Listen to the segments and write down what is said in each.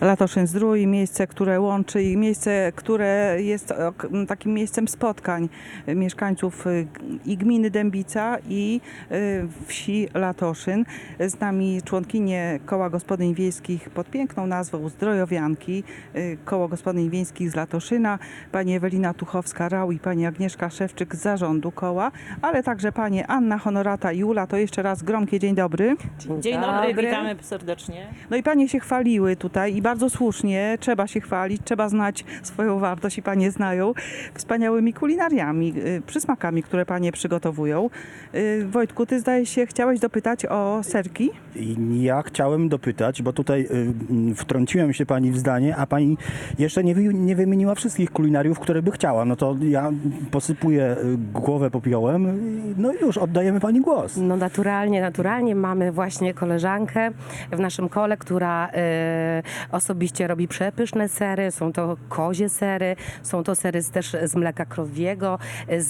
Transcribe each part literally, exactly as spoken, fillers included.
Latoszyn-Zdrój, miejsce, które łączy i miejsce, które jest ok- takim miejscem spotkań mieszkańców y, i gminy Dębica i y, wsi Latoszyn. Z nami członkinie Koła Gospodyń Wiejskich pod piękną nazwą Zdrojowianki, y, Koło Gospodyń Wiejskich z Latoszyna, pani Ewelina Tuchowska-Rał i pani Agnieszka Szewczyk z zarządu koła, ale także pani Anna Honorata i Ula. To jeszcze raz gromkie dzień dobry. Dzień, Dzień dobry, witamy serdecznie. No i panie się chwaliły tutaj i bardzo słusznie, trzeba się chwalić, trzeba znać swoją wartość i panie znają wspaniałymi kulinariami, y, przysmakami, które panie przygotowują. Y, Wojtku, ty zdaje się chciałeś dopytać o serki? I Ja chciałem dopytać, bo tutaj y, wtrąciłem się pani w zdanie, a pani jeszcze nie, wy, nie wymieniła wszystkich kulinariów, które by chciała. No to ja posypuję y, głowę popiołem, y, no i już oddajemy pani głos. No naturalnie, naturalnie mamy właśnie koleżankę w naszym kole, która e, osobiście robi przepyszne sery. Są to kozie sery, są to sery z, też z mleka krowiego, z,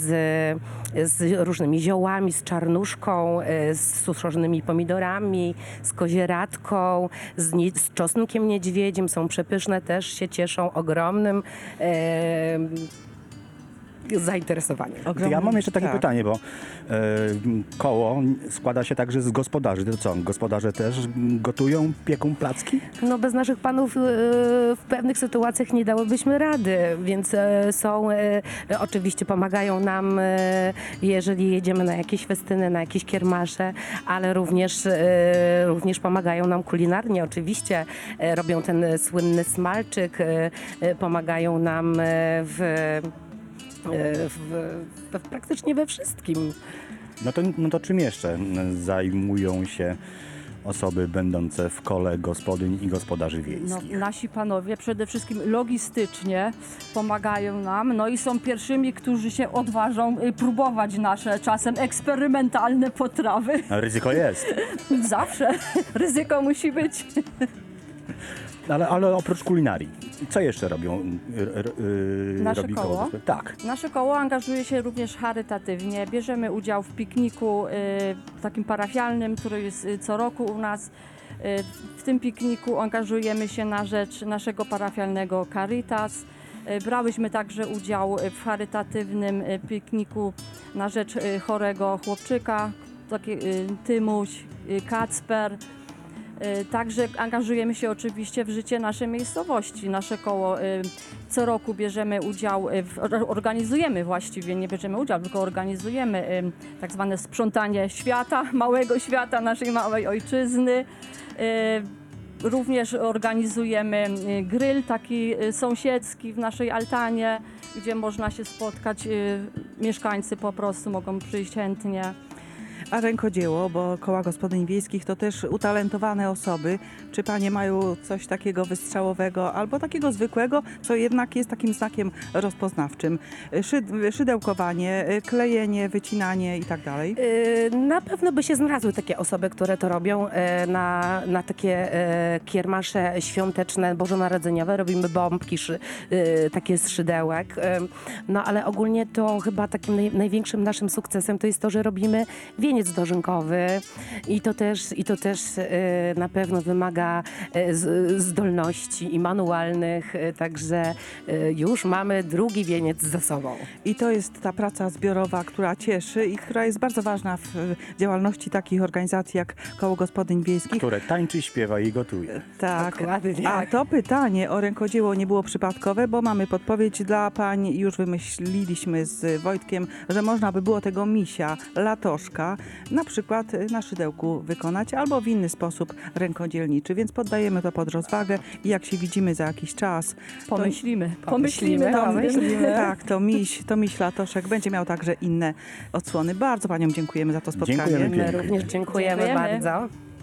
z różnymi ziołami, z czarnuszką, e, z suszonymi pomidorami, z kozieradką, z, nie, z czosnkiem niedźwiedzim. Są przepyszne, też się cieszą ogromnym e, zainteresowaniem. To ja mam jeszcze takie tak. pytanie, bo y, koło składa się także z gospodarzy. To co, gospodarze też gotują, pieką placki? No bez naszych panów e, w pewnych sytuacjach nie dałybyśmy rady, więc e, są, e, oczywiście pomagają nam, e, jeżeli jedziemy na jakieś festyny, na jakieś kiermasze, ale również, e, również pomagają nam kulinarnie, oczywiście e, robią ten słynny smalczyk, e, e, pomagają nam e, w, e, w, w, praktycznie we wszystkim. No to, no to czym jeszcze zajmują się osoby będące w kole gospodyń i gospodarzy No, wiejskich? nasi panowie przede wszystkim logistycznie pomagają nam, no i są pierwszymi, którzy się odważą y, próbować nasze czasem eksperymentalne potrawy. A ryzyko jest. Zawsze ryzyko musi być. Ale, ale oprócz kulinarii, co jeszcze robią? r- r- y, Nasze robi koło? gospodyń? Tak. Nasze koło angażuje się również charytatywnie. Bierzemy udział w pikniku y, takim parafialnym, który jest y, co roku u nas. Y, w tym pikniku angażujemy się na rzecz naszego parafialnego Caritas. Y, brałyśmy także udział w charytatywnym y, pikniku na rzecz y, chorego chłopczyka, taki y, Tymuś, y, Kacper. Y, Także angażujemy się oczywiście w życie naszej miejscowości. Nasze koło y, co roku bierzemy udział, y, w, or- organizujemy właściwie, nie bierzemy udziału, tylko organizujemy y, tak zwane sprzątanie świata, małego świata, naszej małej ojczyzny. Y, Również organizujemy y, grill taki y, sąsiedzki w naszej altanie, gdzie można się spotkać. y, Mieszkańcy po prostu mogą przyjść chętnie. A rękodzieło, bo koła gospodyń wiejskich to też utalentowane osoby. Czy panie mają coś takiego wystrzałowego albo takiego zwykłego, co jednak jest takim znakiem rozpoznawczym? Szyd- szydełkowanie, klejenie, wycinanie i tak dalej. Y, Na pewno by się znalazły takie osoby, które to robią y, na, na takie y, kiermasze świąteczne, bożonarodzeniowe. Robimy bombki, szy, y, takie z szydełek. Y, No ale ogólnie to chyba takim naj, największym naszym sukcesem to jest to, że robimy wieniec dożynkowy i to też, i to też y, na pewno wymaga y, z, zdolności i manualnych, y, także y, już mamy drugi wieniec za sobą. I to jest ta praca zbiorowa, która cieszy i która jest bardzo ważna w działalności takich organizacji jak Koło Gospodyń Wiejskich. Które tańczy, śpiewa i gotuje. Tak. Dokładnie. A to pytanie o rękodzieło nie było przypadkowe, bo mamy podpowiedź dla pań. Już wymyśliliśmy z Wojtkiem, że można by było tego misia, latoszka, na przykład na szydełku wykonać albo w inny sposób rękodzielniczy, więc poddajemy to pod rozwagę i jak się widzimy za jakiś czas, to, Pomyślimy, Pomyślimy, pomyślimy, to, nad tym. tak, to miś, to miś latoszek będzie miał także inne odsłony. Bardzo paniom dziękujemy za to spotkanie. Dziękujemy My pięknie. również dziękujemy, Dziękujemy. bardzo.